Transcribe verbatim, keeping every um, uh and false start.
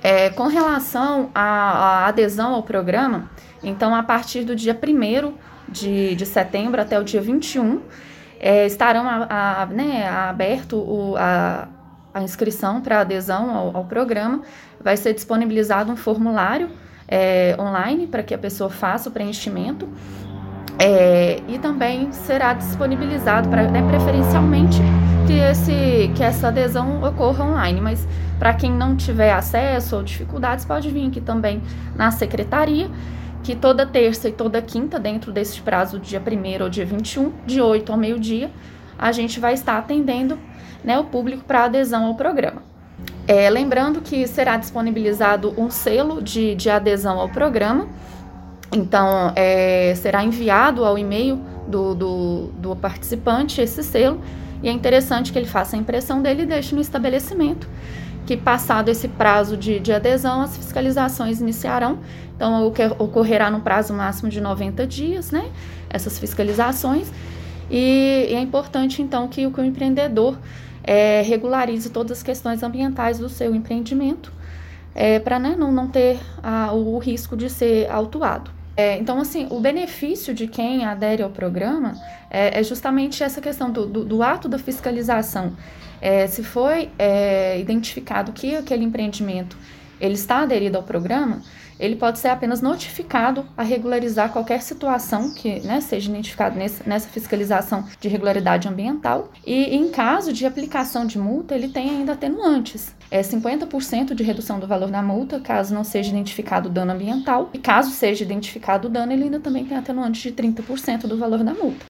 É, com relação à, à adesão ao programa, então, a partir do dia primeiro de, de setembro até o dia vinte e um, é, estarão a, a, né, aberto o, a, a inscrição para adesão ao, ao programa. Vai ser disponibilizado um formulário é, online para que a pessoa faça o preenchimento. É, e também será disponibilizado, pra, né, preferencialmente, que, esse, que essa adesão ocorra online, mas para quem não tiver acesso ou dificuldades, pode vir aqui também na secretaria, que toda terça e toda quinta, dentro desse prazo do dia primeiro ou dia vinte e um, de oito ao meio-dia, a gente vai estar atendendo, né, o público para adesão ao programa. É, lembrando que será disponibilizado um selo de, de adesão ao programa. Então, é, será enviado ao e-mail do, do, do participante esse selo, e é interessante que ele faça a impressão dele e deixe no estabelecimento, que passado esse prazo de, de adesão, as fiscalizações iniciarão. Então, ocorrerá no prazo máximo de noventa dias, né, essas fiscalizações, e, e é importante, então, que, que o empreendedor é, regularize todas as questões ambientais do seu empreendimento, é, para, né, não, não ter a, o risco de ser autuado. É, então, assim, o benefício de quem adere ao programa é, é justamente essa questão do, do, do ato da fiscalização. É, se foi é, identificado que aquele empreendimento ele está aderido ao programa, ele pode ser apenas notificado a regularizar qualquer situação que, né, seja identificada nessa fiscalização de regularidade ambiental. E em caso de aplicação de multa, ele tem ainda atenuantes. É cinquenta por cento de redução do valor da multa, caso não seja identificado o dano ambiental. E caso seja identificado o dano, ele ainda também tem atenuante de trinta por cento do valor da multa.